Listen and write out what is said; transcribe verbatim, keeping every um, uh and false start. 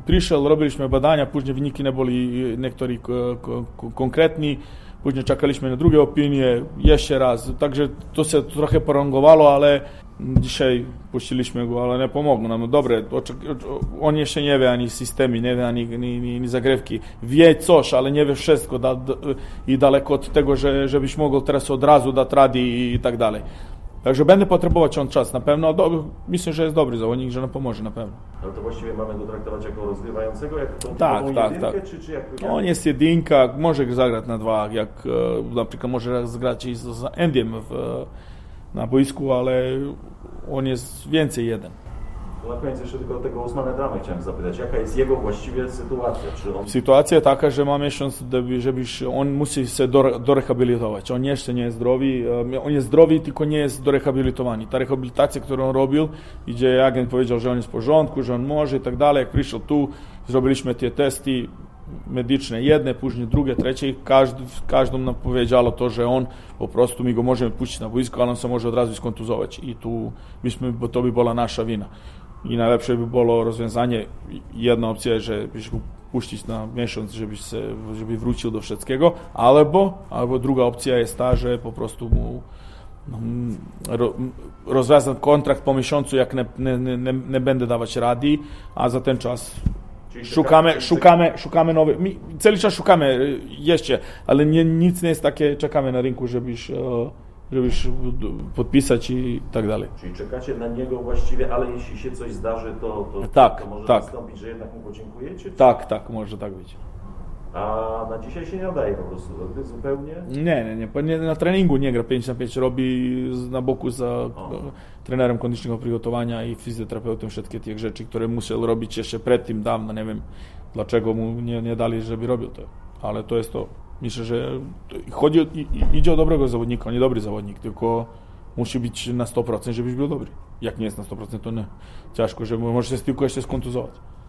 prišiel, robiliśmy badania, później wyniki nie byli niektórzy konkretni, później czekaliśmy na drugie opinie, jeszcze raz, także to się trochę porągowało, ale dzisiaj puściliśmy go, ale nie pomogło nam. Dobre, on jeszcze nie wie ani systemy, nie wie ani, ani, ani zagrywki. Wie coś, ale nie wie wszystko da, da, i daleko od tego, że, żebyś mógł teraz od razu dać rady i, i tak dalej. Także będę potrzebować on czas, na pewno. Do, myślę, że jest dobry zawodnik, że nam pomoże na pewno. Ale to właściwie mamy go traktować jako rozgrywającego, jako tą tak, tak, jedynkę, tak. czy, czy jak... On jest jedynka, może zagrać na dwa, jak na przykład może zagrać i z Endiem w, na boisku, ale on jest więcej jeden. Na koniec jeszcze tylko tego Ousmane Dramé chciałem zapytać, jaka jest jego właściwie sytuacja? Czy on... Sytuacja taka, że ma miesiąc, żebyś, on musi się dorehabilitować. On jeszcze nie jest zdrowy, on jest zdrowy, tylko nie jest dorehabilitowany. Ta rehabilitacja, którą on robił, gdzie agent powiedział, że on jest w porządku, że on może i tak dalej. Jak przyszedł tu, zrobiliśmy te testy medyczne, jedne, później drugie, trzecie. Każdy, każdą nam powiedziało to, że on po prostu my go możemy puścić na boisko, ale on się może od razu skontuzować. I tu myśmy, bo to by była nasza wina. I najlepsze by było rozwiązanie, jedna opcja, żebyś go puścić na miesiąc, żebyś się, żeby wrócił do wszystkiego, albo, albo druga opcja jest ta, że po prostu mu ro, rozwiązać kontrakt po miesiącu, jak nie, nie, nie, nie będę dawać rady, a za ten czas szukamy, szukamy, szukamy nowych, cały czas szukamy jeszcze, ale nie, nic nie jest takie, czekamy na rynku, żebyś żebyś podpisać i tak dalej. Czyli czekacie na niego właściwie, ale jeśli się coś zdarzy, to, to, tak, to może tak. nastąpić, że jednak mu podziękujecie? Czy... Tak, tak, może tak być. A na dzisiaj się nie nadaje po prostu zupełnie? Nie, nie, nie. Na treningu nie gra pięć na pięć, robi na boku za o. trenerem koniecznego przygotowania i fizjoterapeutą wszystkie te rzeczy, które musiał robić jeszcze przed tym dawno. Nie wiem, dlaczego mu nie, nie dali, żeby robił to. Ale to jest to. Myślę, że chodzi o, idzie o dobrego zawodnika, nie dobry zawodnik, tylko musi być na sto procent, żebyś był dobry. Jak nie jest na sto procent, to nie. Ciężko, że może się tylko jeszcze skontuzować.